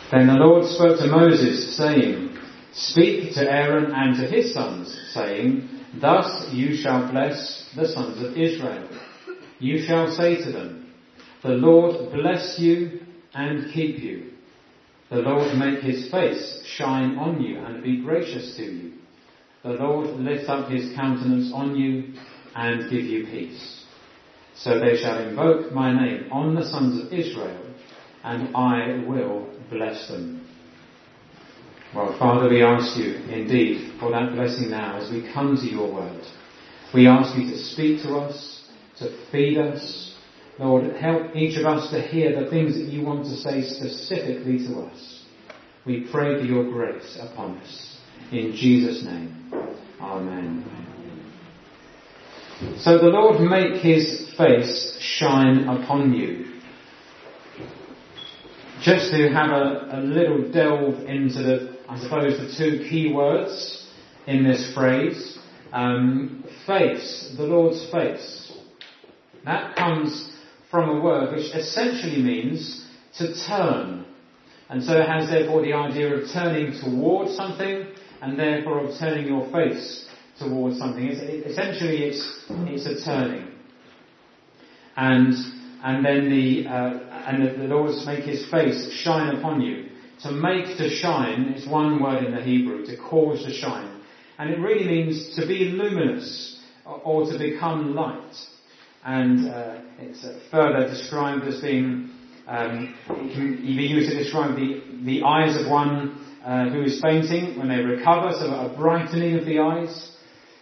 Then the Lord spoke to Moses, saying, Speak to Aaron and to his sons, saying, Thus you shall bless the sons of Israel. You shall say to them, The Lord bless you and keep you. The Lord make his face shine on you and be gracious to you. The Lord lift up his countenance on you and give you peace. So they shall invoke my name on the sons of Israel, and I will bless them. Well, Father, we ask you indeed for that blessing now as we come to your word. We ask you to speak to us, to feed us. Lord, help each of us to hear the things that you want to say specifically to us. We pray for your grace upon us. In Jesus' name, amen. So the Lord make his face shine upon you. Just to have a little delve into the two key words in this phrase. Face, the Lord's face. That comes from a word which essentially means to turn. And so it has therefore the idea of turning towards something, and therefore of turning your face towards something. Essentially it's a turning. And then the Lord make his face shine upon you. To make to shine is one word in the Hebrew, to cause to shine. And it really means to be luminous or to become light. And it's further described as being, it can be used to describe the eyes of one who is fainting when they recover, so a brightening of the eyes,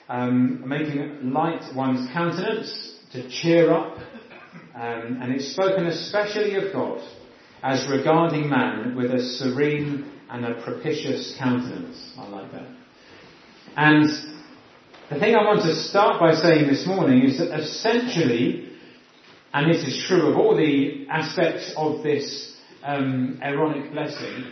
making light one's countenance, to cheer up. And it's spoken especially of God as regarding man with a serene and a propitious countenance. I like that. And the thing I want to start by saying this morning is that essentially, and this is true of all the aspects of this Aaronic blessing,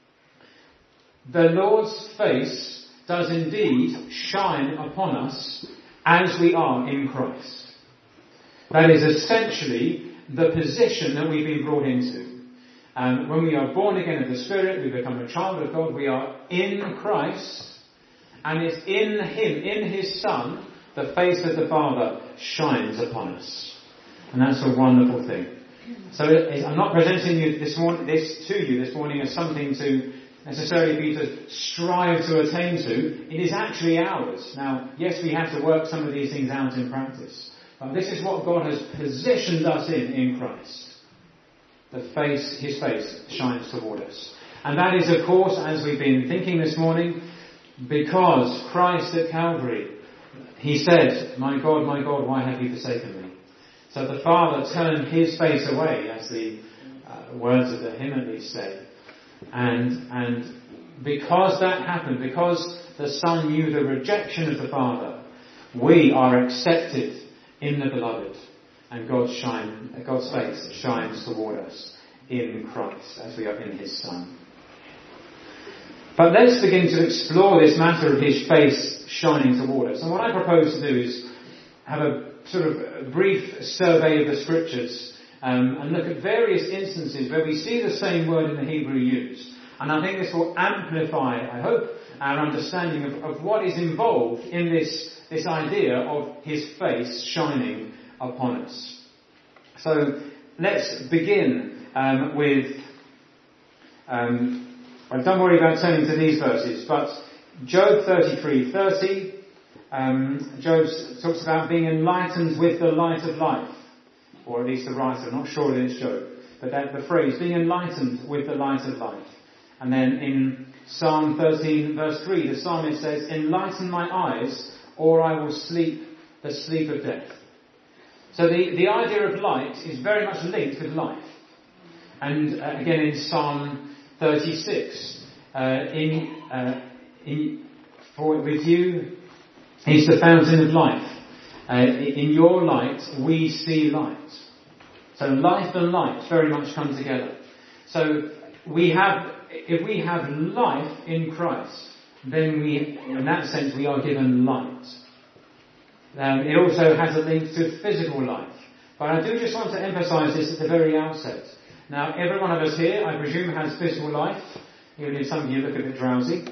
the Lord's face does indeed shine upon us as we are in Christ. That is essentially the position that we've been brought into. When we are born again of the Spirit, we become a child of God, we are in Christ, and it's in him, in his Son, the face of the Father shines upon us. And that's a wonderful thing. So I'm not presenting this to you this morning as something to necessarily be to strive to attain to. It is actually ours. Now, yes, we have to work some of these things out in practice. But this is what God has positioned us in Christ. His face shines toward us. And that is, of course, as we've been thinking this morning, because Christ at Calvary, he said, my God, why have you forsaken me? So the Father turned his face away, as the words of the hymn at least say. And because that happened, because the Son knew the rejection of the Father, we are accepted in the Beloved. And God's face shines toward us in Christ as we are in his Son. But let's begin to explore this matter of his face shining toward us. And what I propose to do is have a sort of brief survey of the scriptures and look at various instances where we see the same word in the Hebrew used. And I think this will amplify, I hope, our understanding of what is involved in this idea of his face shining upon us. So let's begin with, don't worry about turning to these verses, but Job 33:30, Job talks about being enlightened with the light of life, or at least the writer, I'm not sure that it's Job, but the phrase, being enlightened with the light of life. And then in Psalm 13 verse 3, the psalmist says, enlighten my eyes, or I will sleep the sleep of death. So the idea of light is very much linked with life. And again in Psalm 36, with you is the fountain of life. In your light we see light. So life and light very much come together. So if we have life in Christ, then in that sense we are given light. It also has a link to physical life. But I do just want to emphasise this at the very outset. Now, every one of us here, I presume, has physical life, even if some of you look a bit drowsy.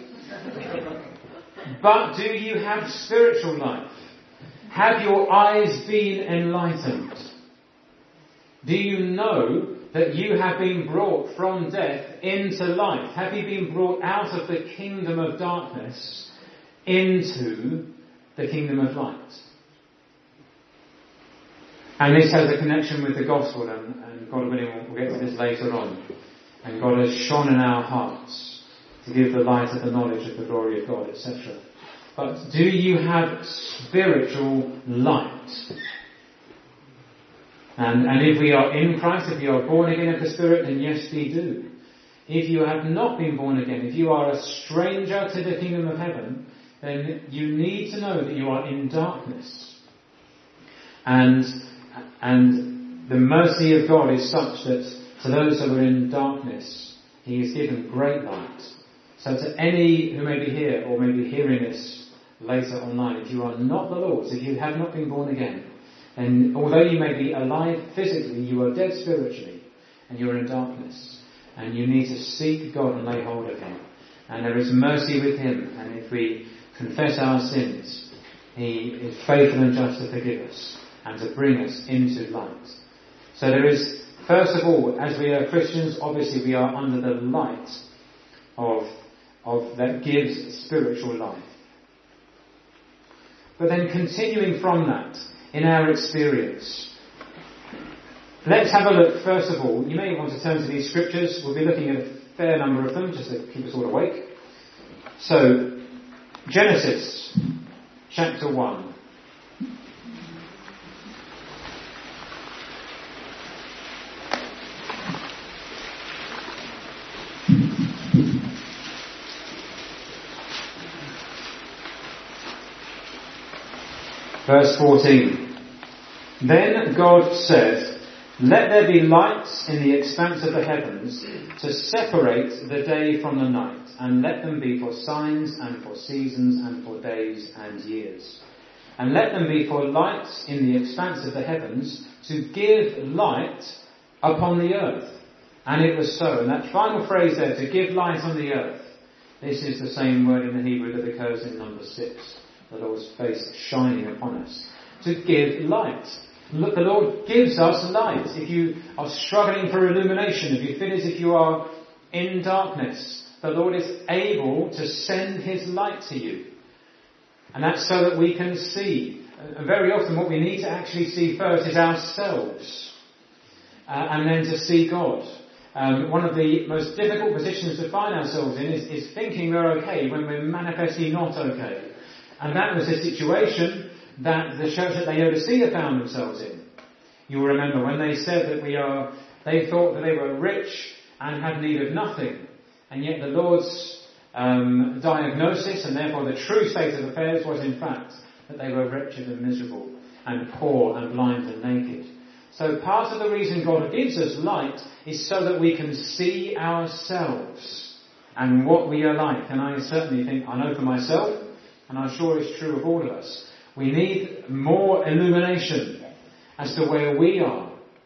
But do you have spiritual life? Have your eyes been enlightened? Do you know that you have been brought from death into life? Have you been brought out of the kingdom of darkness into the kingdom of light? And this has a connection with the gospel, and God willing, we'll get to this later on. And God has shone in our hearts to give the light of the knowledge of the glory of God, etc. But do you have spiritual light? And if we are in Christ, if you are born again of the Spirit, then yes, we do. If you have not been born again, if you are a stranger to the kingdom of heaven, then you need to know that you are in darkness. And the mercy of God is such that to those who are in darkness, He has given great light. So to any who may be here or may be hearing this later online, if you are not the Lord's, if you have not been born again, and although you may be alive physically, you are dead spiritually, and you are in darkness. And you need to seek God and lay hold of Him. And there is mercy with Him. And if we confess our sins, He is faithful and just to forgive us and to bring us into light. So there is, first of all, as we are Christians, obviously we are under the light of that gives spiritual life. But then continuing from that, in our experience, let's have a look, first of all. You may want to turn to these scriptures. We'll be looking at a fair number of them, just to keep us all awake. So, Genesis, chapter 1. Verse 14. Then God said, "Let there be lights in the expanse of the heavens to separate the day from the night, and let them be for signs and for seasons and for days and years. And let them be for lights in the expanse of the heavens to give light upon the earth." And it was so. And that final phrase there, to give light on the earth, this is the same word in the Hebrew that occurs in number 6. The Lord's face shining upon us. To give light. Look, the Lord gives us light. If you are struggling for illumination, if you feel as if you are in darkness, the Lord is able to send His light to you. And that's so that we can see. And very often what we need to actually see first is ourselves. And then to see God. One of the most difficult positions to find ourselves in is thinking we're okay when we're manifestly not okay. And that was the situation that the church at Laodicea found themselves in. You'll remember when they said that they thought that they were rich and had need of nothing. And yet the Lord's diagnosis, and therefore the true state of affairs, was in fact that they were wretched and miserable and poor and blind and naked. So part of the reason God gives us light is so that we can see ourselves and what we are like. And I certainly think, I know for myself, and I'm sure it's true of all of us, we need more illumination as to where we are.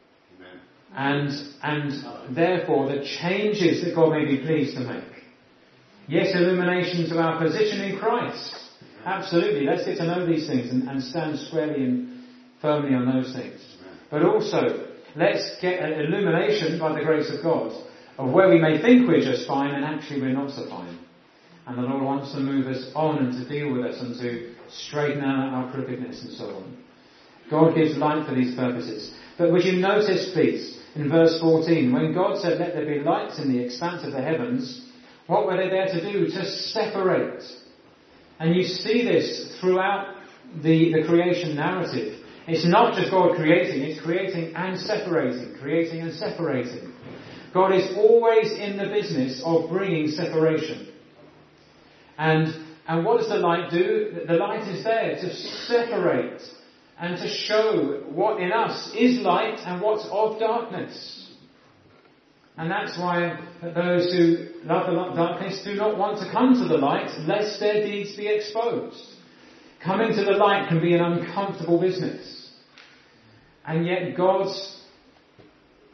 And therefore the changes that God may be pleased to make. Yes, illumination to our position in Christ. Absolutely, let's get to know these things and stand squarely and firmly on those things. But also, let's get an illumination by the grace of God of where we may think we're just fine and actually we're not so fine. And the Lord wants to move us on and to deal with us and to straighten out our crookedness and so on. God gives light for these purposes. But would you notice, please, in verse 14, when God said, "Let there be lights in the expanse of the heavens," what were they there to do? To separate. And you see this throughout the creation narrative. It's not just God creating, it's creating and separating, creating and separating. God is always in the business of bringing separation. And what does the light do? The light is there to separate and to show what in us is light and what's of darkness. And that's why those who love the darkness do not want to come to the light lest their deeds be exposed. Coming to the light can be an uncomfortable business. And yet God's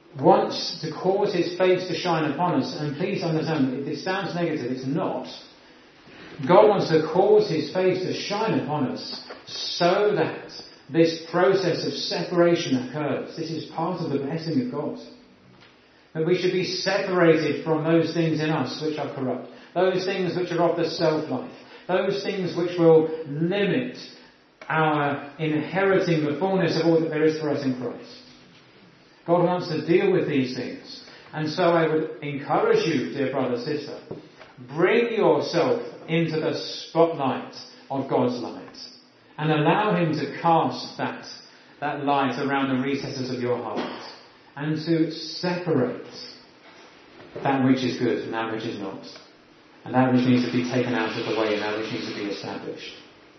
wants to cause his face to shine upon us, and please understand, if this sounds negative, it's not. God wants to cause his face to shine upon us so that this process of separation occurs. This is part of the blessing of God. That we should be separated from those things in us which are corrupt, those things which are of the self-life, those things which will limit our inheriting the fullness of all that there is for us in Christ. God wants to deal with these things. And so I would encourage you, dear brother, sister, bring yourself into the spotlight of God's light and allow him to cast that light around the recesses of your heart and to separate that which is good and that which is not, and that which needs to be taken out of the way and that which needs to be established.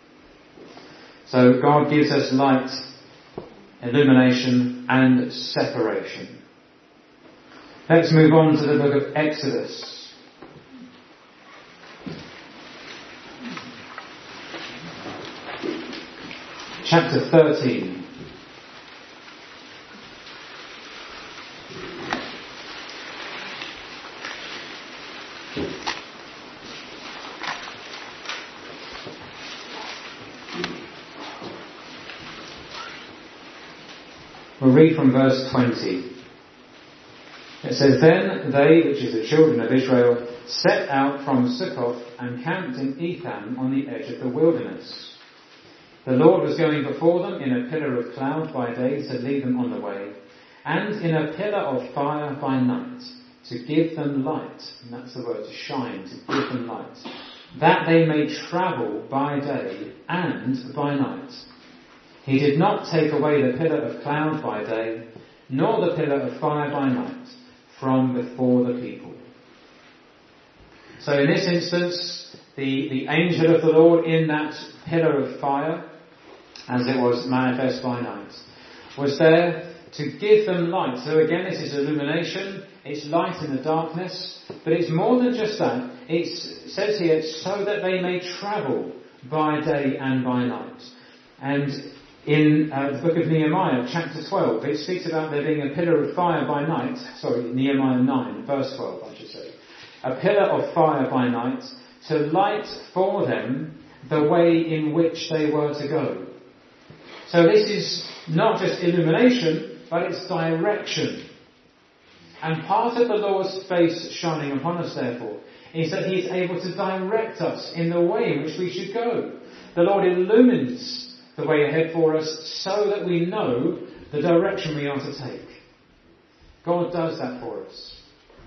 So God gives us light, illumination and separation. Let's move on to the book of Exodus. Chapter 13. We'll read from verse 20. It says, Then they, which is the children of Israel, set out from Succoth and camped in Etham on the edge of the wilderness. The Lord was going before them in a pillar of cloud by day to lead them on the way, and in a pillar of fire by night to give them light. And that's the word, to shine, to give them light, that they may travel by day and by night. He did not take away the pillar of cloud by day, nor the pillar of fire by night, from before the people. So in this instance, the angel of the Lord in that pillar of fire, as it was manifest by night, was there to give them light. So again, this is illumination, it's light in the darkness, but it's more than just that. It says here, so that they may travel by day and by night. And in the book of Nehemiah, chapter 12, it speaks about there being a pillar of fire by night. Sorry, Nehemiah 9, verse 12, I should say. A pillar of fire by night to light for them the way in which they were to go. So this is not just illumination, but it's direction. And part of the Lord's face shining upon us, therefore, is that he is able to direct us in the way in which we should go. The Lord illumines the way ahead for us so that we know the direction we are to take. God does that for us.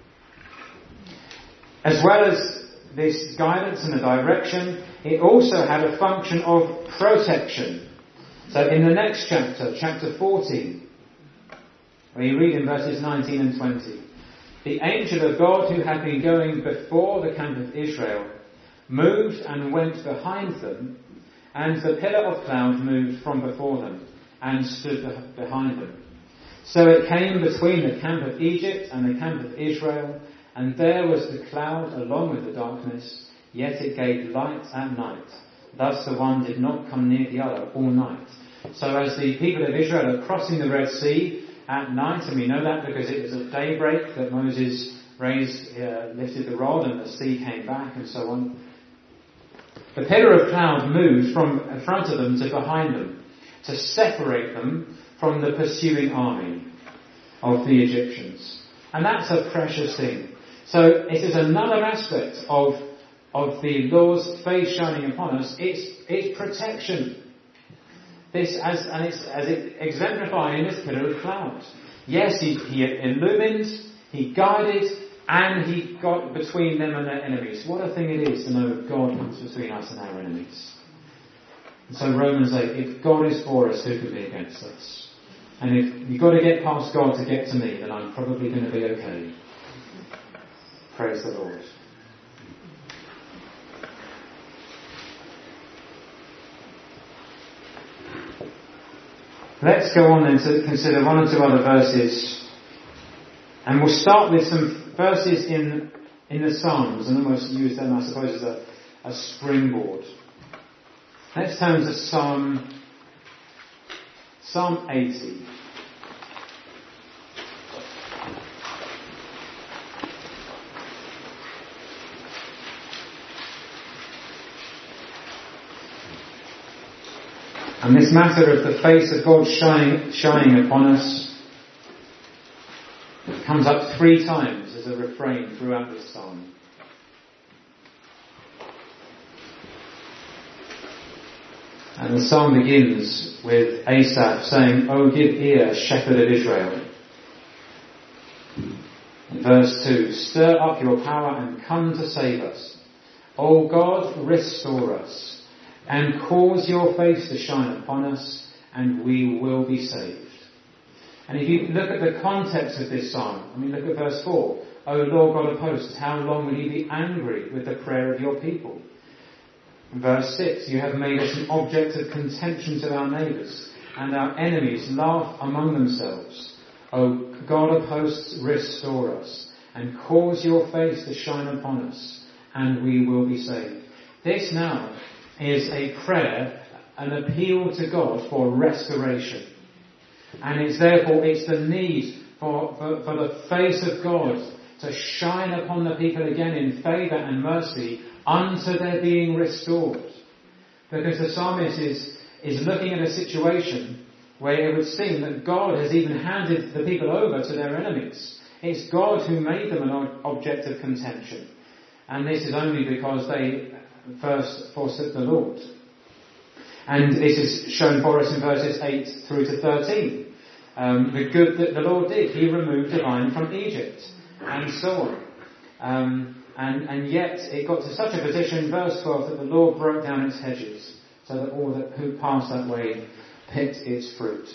As well as this guidance and the direction, it also had a function of protection. So in the next chapter, chapter 14, where you read in verses 19 and 20, the angel of God who had been going before the camp of Israel moved and went behind them, and the pillar of cloud moved from before them and stood behind them. So it came between the camp of Egypt and the camp of Israel, and there was the cloud along with the darkness, yet it gave light at night. Thus the one did not come near the other all night. So as the people of Israel are crossing the Red Sea at night, and we know that because it was at daybreak that Moses lifted the rod and the sea came back and so on. The pillar of cloud moved from in front of them to behind them to separate them from the pursuing army of the Egyptians. And that's a precious thing. So it is another aspect of the Lord's face shining upon us. It's protection. This as it exemplified in this pillar of cloud. Yes, he illumined, he guided, and he got between them and their enemies. What a thing it is to know that God comes between us and our enemies. And so Romans 8, if God is for us, who can be against us? And if you've got to get past God to get to me, then I'm probably going to be okay. Praise the Lord. Let's go on then to consider one or two other verses. And we'll start with some verses in the Psalms and almost use them, I suppose, as a springboard. Let's turn to Psalm 80. And this matter of the face of God shining upon us comes up 3 times as a refrain throughout this psalm. And the psalm begins with Asaph saying, "O give ear, shepherd of Israel." In verse 2, "Stir up your power and come to save us. O God, restore us, and cause your face to shine upon us, and we will be saved." And if you look at the context of this psalm, look at verse 4. "O Lord God of hosts, how long will you be angry with the prayer of your people?" In verse 6, "You have made us an object of contention to our neighbours, and our enemies laugh among themselves. O God of hosts, restore us, and cause your face to shine upon us, and we will be saved." This now is a prayer, an appeal to God for restoration. And it's the need for the face of God to shine upon the people again in favour and mercy unto their being restored. Because the psalmist is looking at a situation where it would seem that God has even handed the people over to their enemies. It's God who made them an object of contention. And this is only because they first forsook the Lord. And this is shown for us in verses 8 through to 13. The good that the Lord did. He removed the vine from Egypt, and so on. And yet it got to such a position, verse 12, that the Lord broke down its hedges, so that all that who passed that way picked its fruit.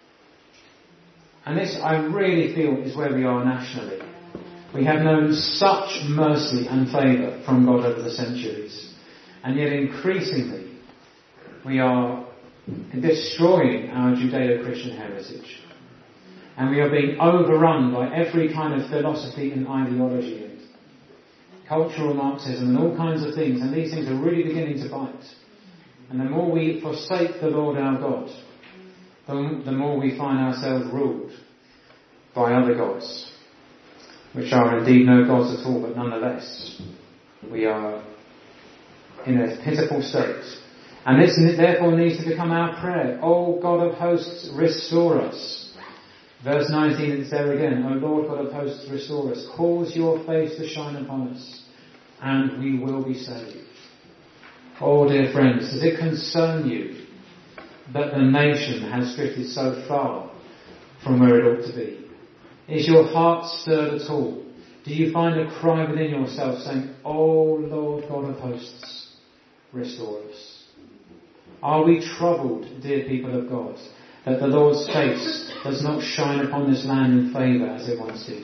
And this, I really feel, is where we are nationally. We have known such mercy and favour from God over the centuries. And yet increasingly, we are destroying our Judeo-Christian heritage. And we are being overrun by every kind of philosophy and ideology and cultural Marxism and all kinds of things. And these things are really beginning to bite. And the more we forsake the Lord our God, the more we find ourselves ruled by other gods, which are indeed no gods at all, but nonetheless, we are in a pitiful state. And this therefore needs to become our prayer. O God of hosts, restore us. Verse 19, it's there again. O Lord God of hosts, restore us. Cause your face to shine upon us, and we will be saved. Oh, dear friends, does it concern you that the nation has drifted so far from where it ought to be? Is your heart stirred at all? Do you find a cry within yourself saying, O Lord God of hosts, restore us? Are we troubled, dear people of God, that the Lord's face does not shine upon this land in favour as it once did?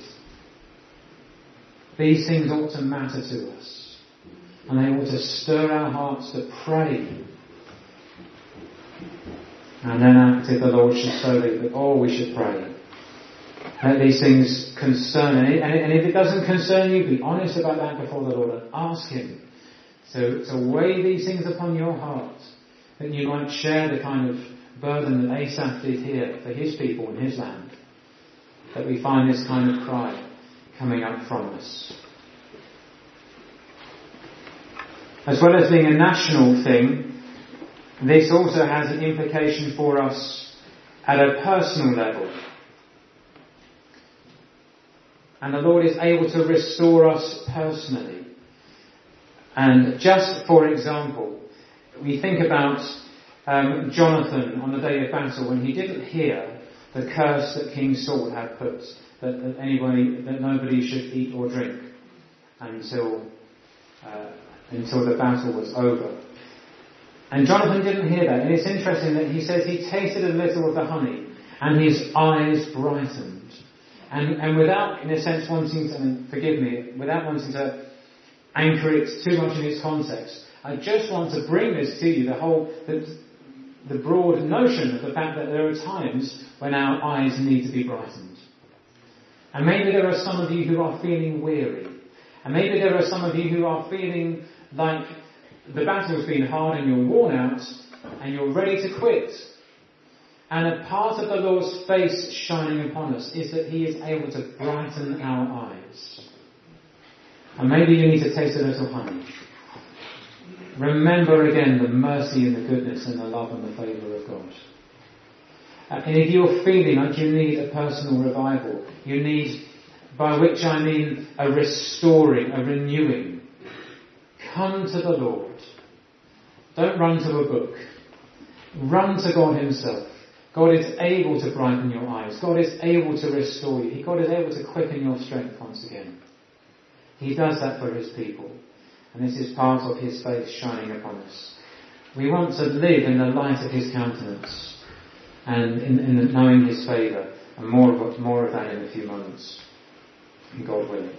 These things ought to matter to us, and they ought to stir our hearts to pray. And then acted the Lord should so lead that all we should pray. Let these things concern, and if it doesn't concern you, be honest about that before the Lord and ask Him to weigh these things upon your heart, that you might share the kind of burden that Asaph did here for his people and his land, that we find this kind of cry coming up from us. As well as being a national thing, this also has an implication for us at a personal level. And the Lord is able to restore us personally. And just for example, we think about Jonathan on the day of battle when he didn't hear the curse that King Saul had put, that nobody should eat or drink until the battle was over. And Jonathan didn't hear that. And it's interesting that he says he tasted a little of the honey and his eyes brightened. And without, in a sense, wanting to, without wanting to anchor it too much in its context, I just want to bring this to you, the broad notion of the fact that there are times when our eyes need to be brightened. And maybe there are some of you who are feeling weary. And maybe there are some of you who are feeling like the battle's been hard and you're worn out and you're ready to quit. And a part of the Lord's face shining upon us is that He is able to brighten our eyes. And maybe you need to taste a little honey. remember again the mercy and the goodness and the love and the favour of God. And if you're feeling like you need a personal revival, you need, by which I mean a restoring, a renewing, come to the Lord. Don't run to a book. Run to God himself. God is able to brighten your eyes. God is able to restore you. God is able to quicken your strength once again. He does that for his people. And this is part of his face shining upon us. We want to live in the light of his countenance and in knowing his favour. And more of that in a few moments. God willing.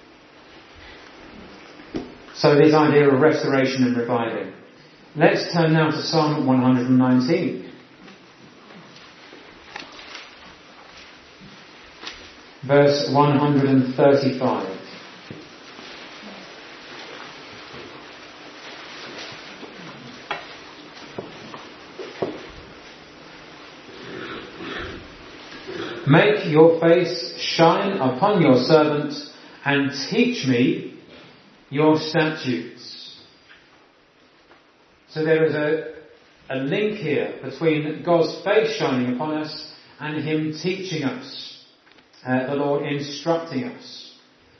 So this idea of restoration and reviving. Let's turn now to Psalm 119. Verse 135. Make your face shine upon your servant and teach me your statutes. So there is a link here between God's face shining upon us and him teaching us, the Lord instructing us.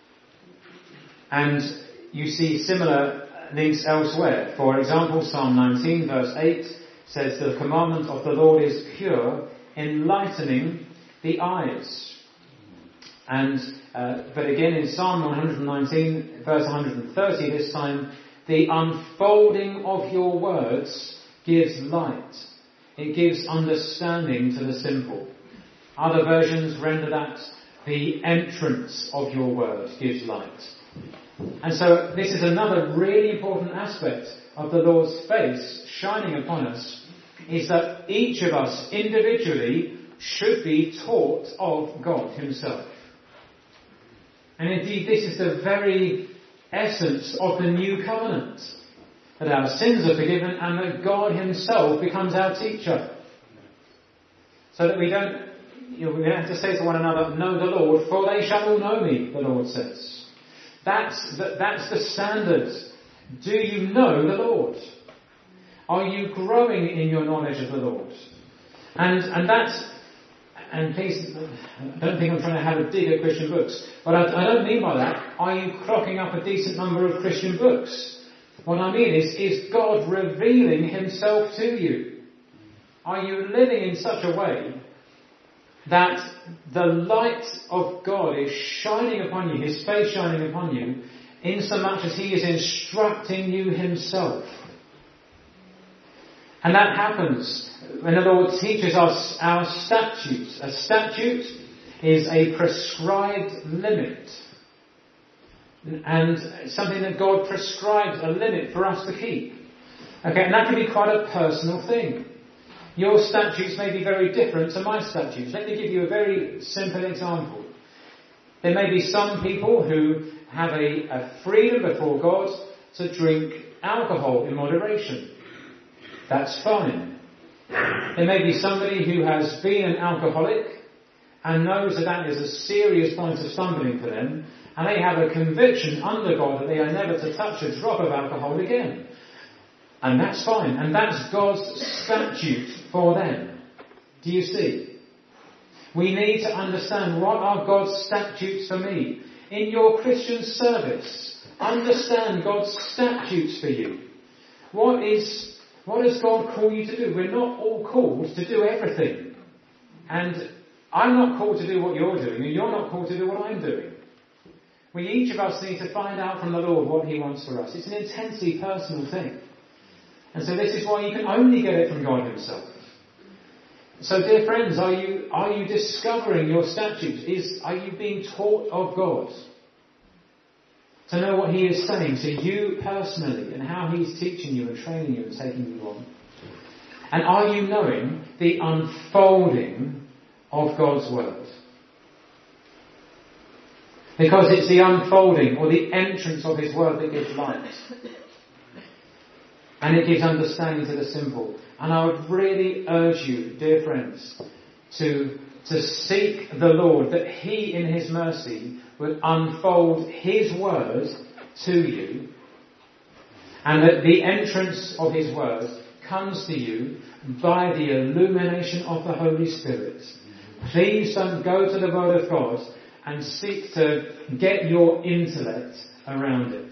And you see similar links elsewhere. For example, Psalm 19 verse 8 says, the commandment of the Lord is pure, enlightening the eyes. And but again in Psalm 119 verse 130 this time, the unfolding of your words gives light. It gives understanding to the simple. Other versions render that the entrance of your word gives light. And so this is another really important aspect of the Lord's face shining upon us, is that each of us individually should be taught of God himself. And indeed this is the very essence of the new covenant. That our sins are forgiven and that God himself becomes our teacher. So that we don't have to say to one another, know the Lord, for they shall all know me, the Lord says. That's the standard. Do you know the Lord? Are you growing in your knowledge of the Lord? And please, I don't think I'm trying to have a dig at Christian books, but I don't mean by that, are you clocking up a decent number of Christian books? What I mean is God revealing himself to you? Are you living in such a way that the light of God is shining upon you, his face shining upon you, in so much as he is instructing you himself? And that happens when the Lord teaches us our statutes. A statute is a prescribed limit. And something that God prescribes a limit for us to keep. Okay, and that can be quite a personal thing. Your statutes may be very different to my statutes. Let me give you a very simple example. There may be some people who have a freedom before God to drink alcohol in moderation. That's fine. There may be somebody who has been an alcoholic and knows that is a serious point of stumbling for them, and they have a conviction under God that they are never to touch a drop of alcohol again. And that's fine. And that's God's statute for them. Do you see? We need to understand what are God's statutes for me. In your Christian service, understand God's statutes for you. What does God call you to do? We're not all called to do everything. And I'm not called to do what you're doing, and you're not called to do what I'm doing. We each of us need to find out from the Lord what he wants for us. It's an intensely personal thing. And so this is why you can only get it from God himself. So dear friends, are you discovering your statutes? Are you being taught of God? To know what he is saying to you personally and how he's teaching you and training you and taking you on. And are you knowing the unfolding of God's word? Because it's the unfolding or the entrance of his word that gives light. And it gives understanding to the simple. And I would really urge you, dear friends, to seek the Lord, that he in his mercy would unfold his word to you. And that the entrance of his word comes to you by the illumination of the Holy Spirit. Please don't go to the Word of God and seek to get your intellect around it.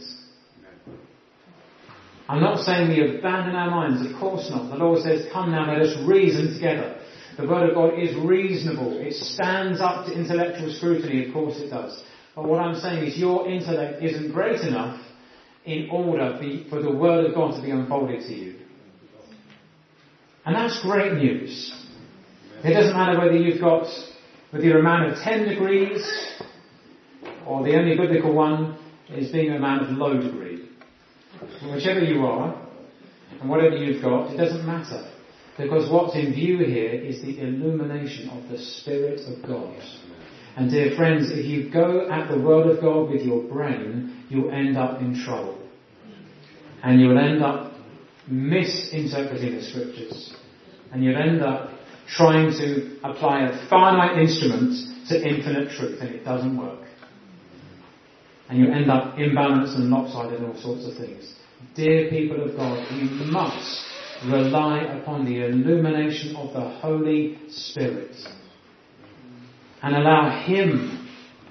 I'm not saying we abandon our minds, of course not. The Lord says, come now, let us reason together. The Word of God is reasonable. It stands up to intellectual scrutiny, of course it does. But what I'm saying is your intellect isn't great enough in order for the Word of God to be unfolded to you. And that's great news. It doesn't matter whether you're a man of 10 degrees, or the only biblical one is being a man of low degree. Whichever you are, and whatever you've got, it doesn't matter. Because what's in view here is the illumination of the Spirit of God. And dear friends, if you go at the Word of God with your brain, you'll end up in trouble. And you'll end up misinterpreting the Scriptures. And you'll end up trying to apply a finite instrument to infinite truth, and it doesn't work. And you end up imbalanced and lopsided and all sorts of things. Dear people of God, you must rely upon the illumination of the Holy Spirit and allow Him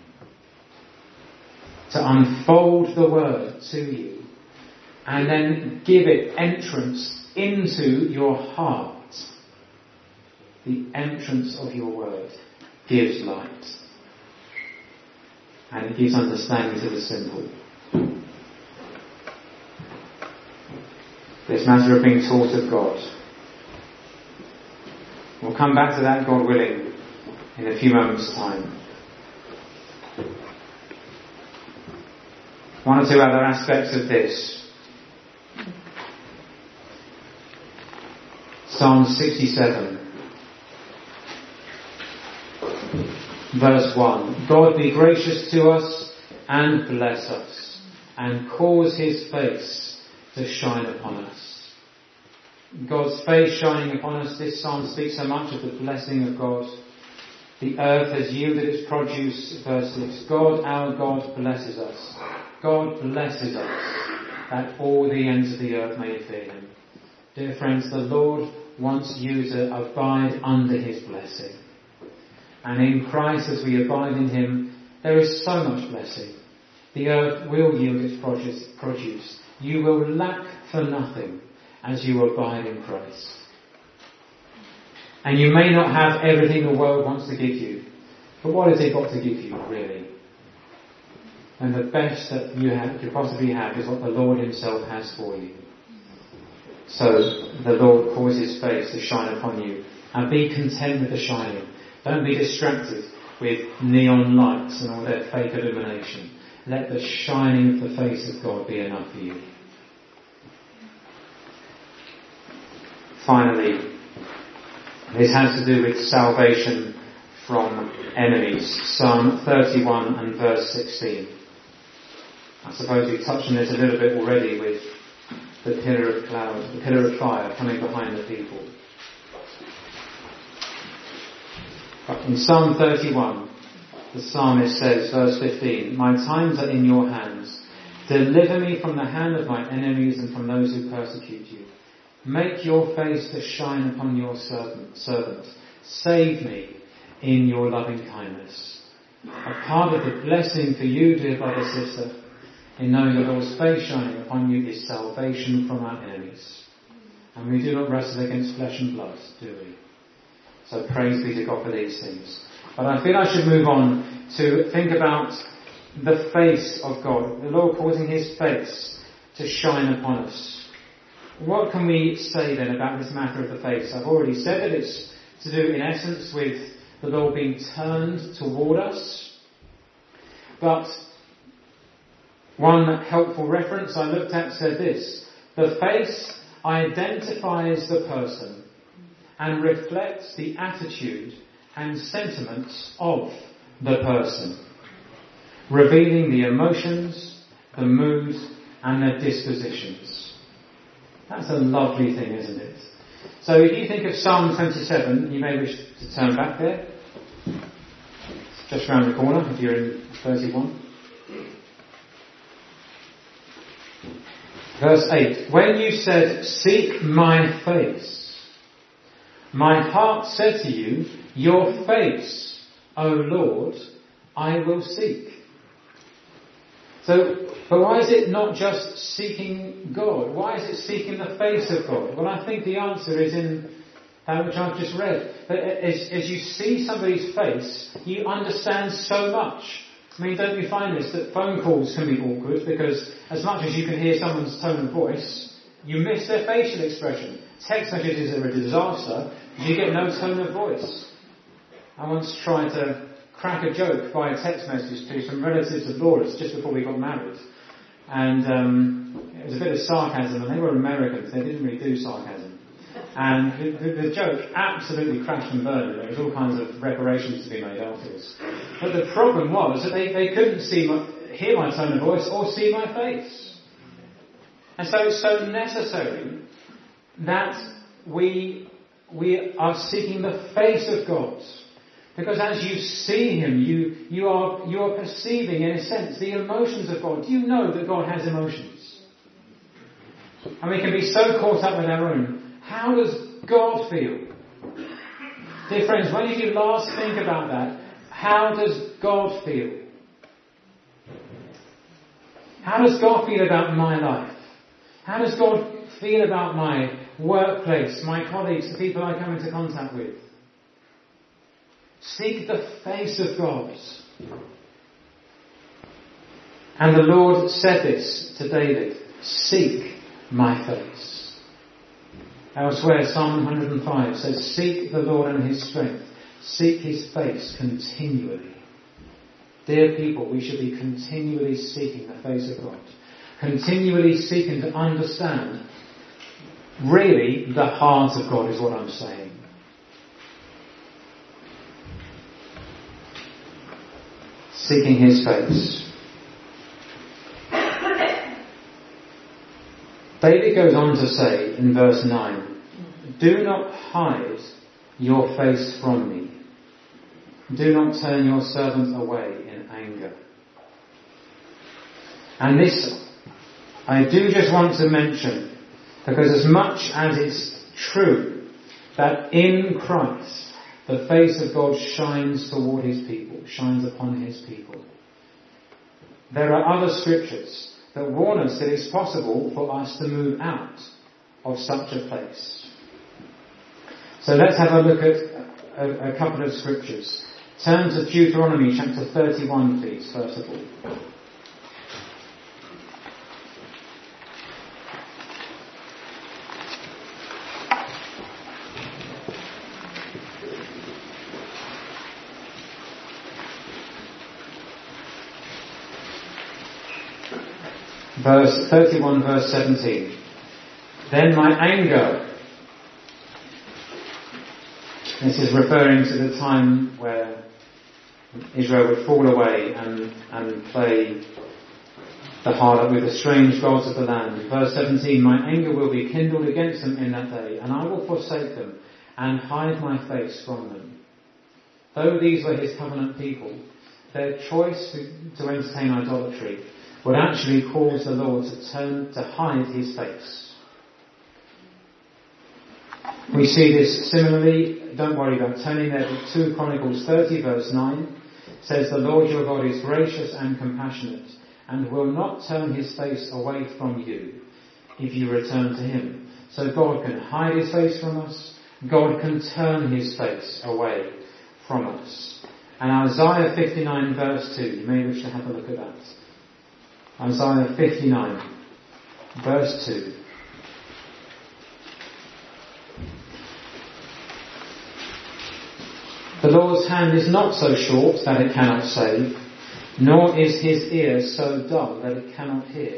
to unfold the Word to you and then give it entrance into your heart. The entrance of your Word gives light. And it gives understanding to the simple. This matter of being taught of God. We'll come back to that, God willing, in a few moments' time. One or two other aspects of this. Psalm 67. Verse 1. God be gracious to us and bless us and cause His face to shine upon us. God's face shining upon us. This psalm speaks so much of the blessing of God. The earth has yielded its produce. Verse 6. God, our God, blesses us. God blesses us that all the ends of the earth may fear Him. Dear friends, the Lord wants you to abide under His blessing. And in Christ, as we abide in Him, there is so much blessing. The earth will yield its produce. You will lack for nothing as you abide in Christ. And you may not have everything the world wants to give you. But what has it got to give you, really? And the best that you could possibly have is what the Lord Himself has for you. So the Lord causes His face to shine upon you. And be content with the shining. Don't be distracted with neon lights and all their fake illumination. Let the shining of the face of God be enough for you. Finally, this has to do with salvation from enemies. Psalm 31 and verse 16. I suppose we touched on this a little bit already with the pillar of cloud, the pillar of fire coming behind the people. But in Psalm 31, the psalmist says, verse 15, my times are in your hands. Deliver me from the hand of my enemies and from those who persecute you. Make your face to shine upon your servant. Save me in your loving kindness. A part of the blessing for you, dear brother, sister, in knowing the Lord's face shining upon you is salvation from our enemies. And we do not wrestle against flesh and blood, do we? So praise be to God for these things. But I feel I should move on to think about the face of God. The Lord causing His face to shine upon us. What can we say then about this matter of the face? I've already said that it's to do in essence with the Lord being turned toward us. But one helpful reference I looked at said this: the face identifies the person and reflects the attitude and sentiments of the person, revealing the emotions, the mood, and the dispositions. That's a lovely thing, isn't it? So if you think of Psalm 27, you may wish to turn back there. It's just round the corner if you're in 31. Verse 8. When you said, "Seek my face," my heart said to you, "Your face, O Lord, I will seek." So, but why is it not just seeking God? Why is it seeking the face of God? Well, I think the answer is in that which I've just read. That as you see somebody's face, you understand so much. I mean, don't you find this, that phone calls can be awkward because as much as you can hear someone's tone of voice, you miss their facial expression. Text messages are a disaster because you get no tone of voice. I once tried to crack a joke by a text message to some relatives of Laura's just before we got married. And it was a bit of sarcasm, and they were Americans, they didn't really do sarcasm. And the joke absolutely crashed and burned. There was all kinds of reparations to be made afterwards. But the problem was that they couldn't hear my tone of voice or see my face. And so it's so necessary that we are seeking the face of God. Because as you see Him, you are perceiving, in a sense, the emotions of God. Do you know that God has emotions? And we can be so caught up with our own. How does God feel? Dear friends, when did you last think about that? How does God feel? How does God feel about my life? How does God feel about my workplace, my colleagues, the people I come into contact with? Seek the face of God. And the Lord said this to David, "Seek my face." Elsewhere, Psalm 105 says, "Seek the Lord and His strength. Seek His face continually." Dear people, we should be continually seeking the face of God. Continually seeking to understand really the heart of God is what I'm saying. Seeking His face. David goes on to say in verse 9, "Do not hide your face from me. Do not turn your servant away in anger." And this I do just want to mention, because as much as it's true that in Christ the face of God shines toward His people, shines upon His people, there are other scriptures that warn us that it's possible for us to move out of such a place. So let's have a look at a couple of scriptures. Turn to Deuteronomy chapter 31, please, first of all. Verse 31, verse 17. "Then my anger," this is referring to the time where Israel would fall away and play the harlot with the strange gods of the land. Verse 17, "My anger will be kindled against them in that day, and I will forsake them and hide my face from them." Though these were His covenant people, their choice to entertain idolatry would actually cause the Lord to hide His face. We see this similarly, don't worry about turning there, but 2 Chronicles 30 verse 9 says, "The Lord your God is gracious and compassionate, and will not turn His face away from you if you return to Him." So God can hide His face from us, God can turn His face away from us. And Isaiah 59 verse 2, you may wish to have a look at that. Isaiah 59, verse 2. "The Lord's hand is not so short that it cannot save, nor is His ear so dull that it cannot hear.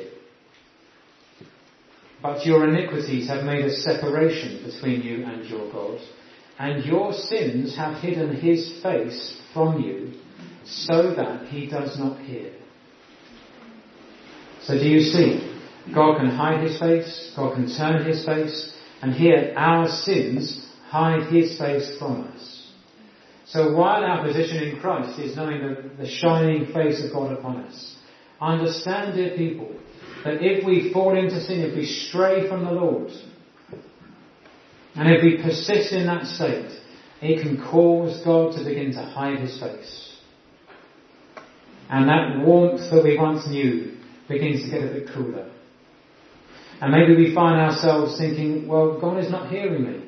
But your iniquities have made a separation between you and your God, and your sins have hidden His face from you, so that He does not hear." So do you see? God can hide His face, God can turn His face, and here our sins hide His face from us. So while our position in Christ is knowing the shining face of God upon us, understand, dear people, that if we fall into sin, if we stray from the Lord, and if we persist in that state, it can cause God to begin to hide his face. And that warmth that we once knew begins to get a bit cooler. And maybe we find ourselves thinking, well, God is not hearing me.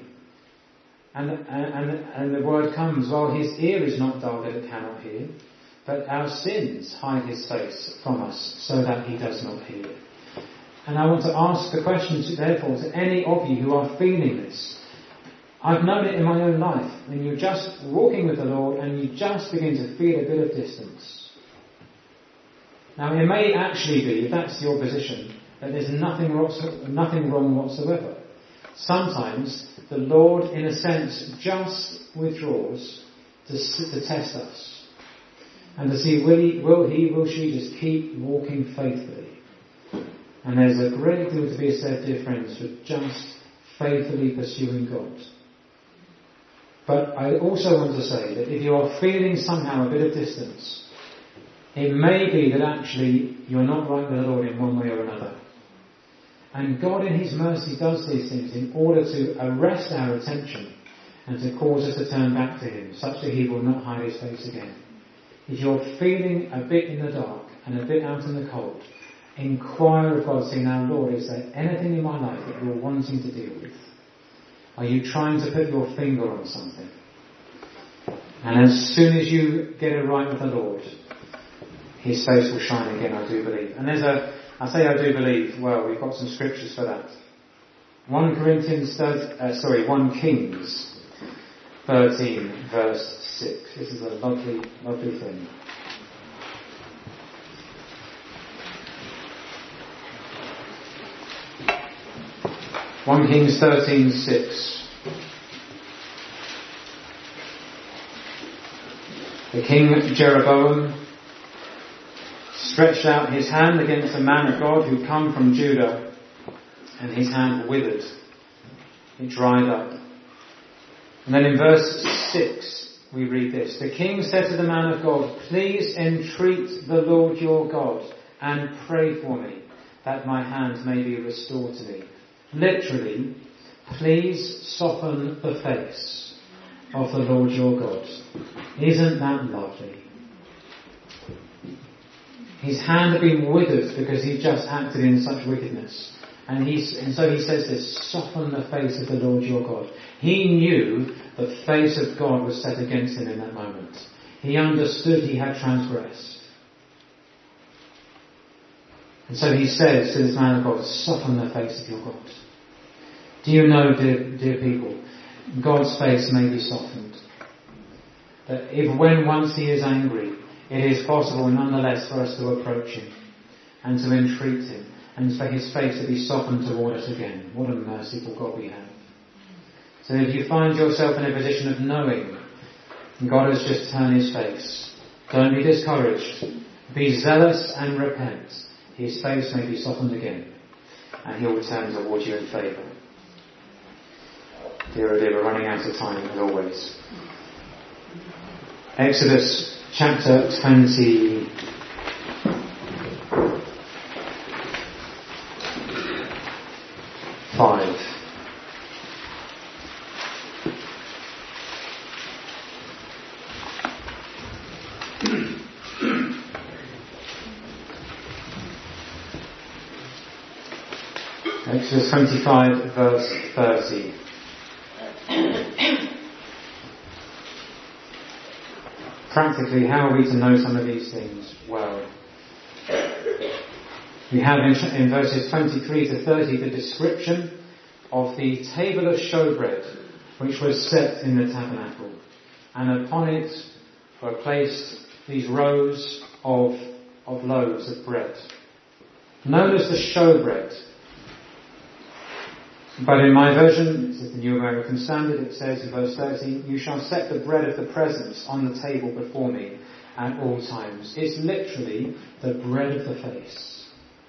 And the word comes, well, his ear is not dull that it cannot hear, but our sins hide his face from us so that he does not hear. And I want to ask the question, therefore, to any of you who are feeling this. I've known it in my own life, when you're just walking with the Lord and you just begin to feel a bit of distance. Now, it may actually be, if that's your position, that there's nothing wrong whatsoever. Sometimes the Lord, in a sense, just withdraws to test us and to see will she just keep walking faithfully. And there's a great deal to be said, dear friends, for just faithfully pursuing God. But I also want to say that if you are feeling somehow a bit of distance, it may be that actually you're not right with the Lord in one way or another. And God in his mercy does these things in order to arrest our attention and to cause us to turn back to him, such that he will not hide his face again. If you're feeling a bit in the dark and a bit out in the cold, inquire of God, saying, now Lord, is there anything in my life that you're wanting to deal with? Are you trying to put your finger on something? And as soon as you get it right with the Lord, his face will shine again, I do believe. And I say I do believe, well, we've got some scriptures for that. 1 Kings 13 verse 6. This is a lovely, lovely thing. One Kings 13:6. The king Jeroboam stretched out his hand against a man of God who come from Judah, and his hand withered. It dried up. And then in verse 6 we read this. The king said to the man of God, please entreat the Lord your God and pray for me, that my hand may be restored to me. Literally, please soften the face of the Lord your God. Isn't that lovely? His hand had been withered because he just acted in such wickedness. And so he says this, soften the face of the Lord your God. He knew the face of God was set against him in that moment. He understood he had transgressed. And so he says to this man of God, soften the face of your God. Do you know, dear people, God's face may be softened. That when once he is angry, it is possible nonetheless for us to approach him and to entreat him and for his face to be softened toward us again. What a merciful God we have. So if you find yourself in a position of knowing God has just turned his face, don't be discouraged. Be zealous and repent. His face may be softened again and he'll return toward you in favour. Dear, oh dear, we're running out of time as always. Exodus chapter 25. Exodus 25 verse 30. Practically, how are we to know some of these things? Well, we have in verses 23 to 30 the description of the table of showbread which was set in the tabernacle, and upon it were placed these rows of loaves of bread, known as the showbread. But in my version, this is the New American Standard, it says in verse 13, you shall set the bread of the presence on the table before me at all times. It's literally the bread of the face.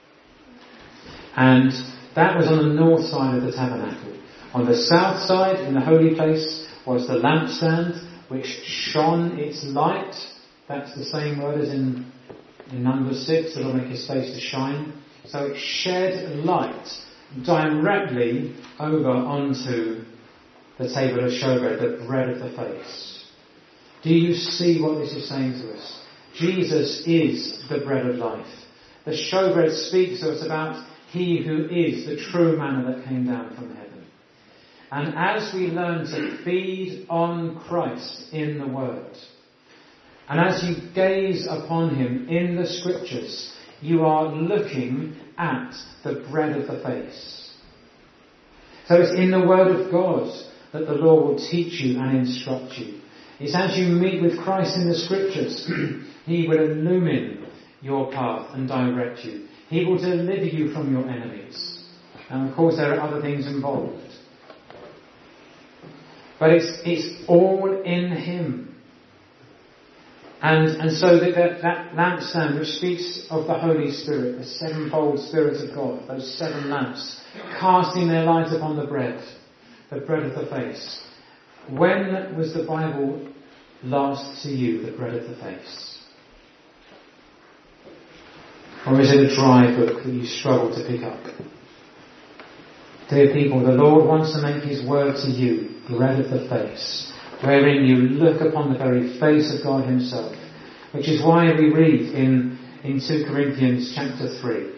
And that was on the north side of the tabernacle. On the south side, in the holy place, was the lampstand, which shone its light. That's the same word as in Numbers 6, that'll make his face to shine. So it shed light directly over onto the table of showbread, the bread of the face. Do you see what this is saying to us? Jesus is the bread of life. The showbread speaks to us about he who is the true manna that came down from heaven. And as we learn to feed on Christ in the Word, and as you gaze upon him in the Scriptures, you are looking at the bread of the face. So it's in the Word of God that the Lord will teach you and instruct you. It's as you meet with Christ in the Scriptures, he will illumine your path and direct you. He will deliver you from your enemies. And of course there are other things involved. But it's all in him. And so that lampstand which speaks of the Holy Spirit, the sevenfold Spirit of God, those 7 lamps, casting their light upon the bread of the face. When was the Bible last to you the bread of the face? Or is it a dry book that you struggle to pick up? Dear people, the Lord wants to make his word to you bread of the face, wherein you look upon the very face of God himself. Which is why we read in 2 Corinthians chapter 3.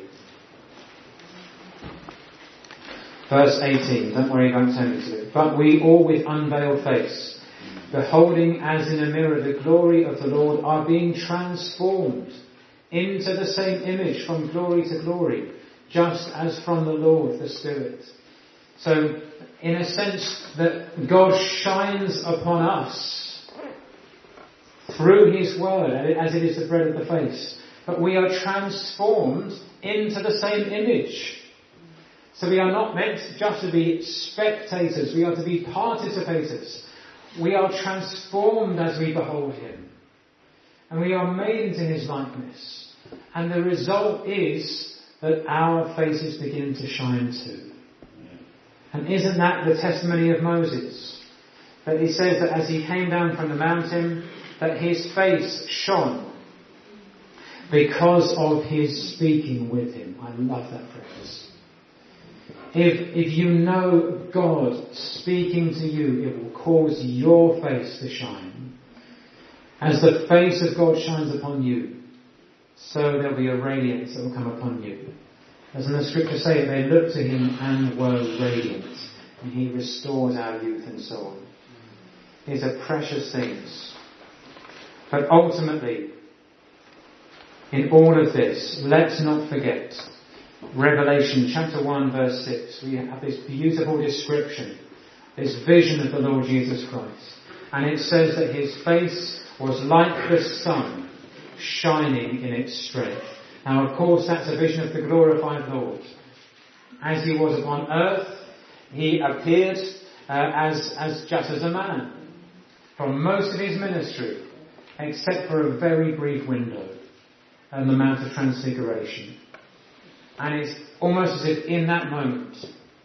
Verse 18, don't worry about turning to it. But we all with unveiled face, beholding as in a mirror the glory of the Lord, are being transformed into the same image from glory to glory, just as from the Lord the Spirit. So, in a sense that God shines upon us through his word, as it is the bread of the face. But we are transformed into the same image. So we are not meant just to be spectators, we are to be participators. We are transformed as we behold him. And we are made into his likeness. And the result is that our faces begin to shine too. And isn't that the testimony of Moses? That he says that as he came down from the mountain, that his face shone because of his speaking with him. I love that phrase. If you know God speaking to you, it will cause your face to shine. As the face of God shines upon you, so there'll be a radiance that will come upon you. As in the scriptures say, they looked to him and were radiant, and he restores our youth and so on. These are precious things. But ultimately, in all of this, let's not forget Revelation chapter 1 verse 6. We have this beautiful description, this vision of the Lord Jesus Christ. And it says that his face was like the sun, shining in its strength. Now, of course, that's a vision of the glorified Lord. As he was upon earth, he appeared just as a man for most of his ministry, except for a very brief window on the Mount of Transfiguration. And it's almost as if in that moment,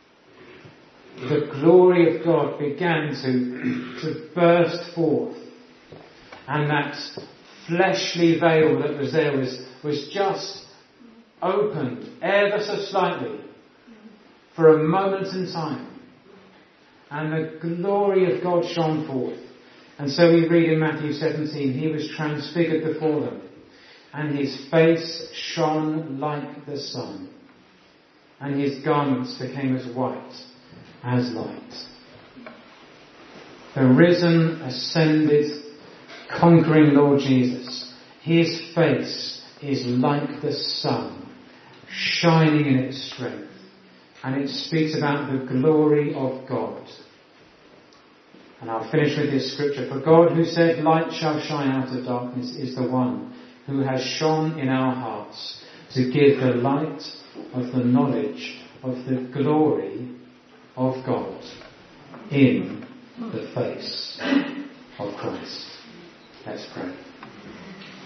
the glory of God began to burst forth, and that fleshly veil that was there was just opened ever so slightly for a moment in time, and the glory of God shone forth. And so we read in Matthew 17, he was transfigured before them, and his face shone like the sun, and his garments became as white as light. The risen, ascended, conquering Lord Jesus, his face is like the sun, shining in its strength, and it speaks about the glory of God. And I'll finish with this scripture. For God, who said, light shall shine out of darkness, is the one who has shone in our hearts to give the light of the knowledge of the glory of God in the face of Christ. Let's pray.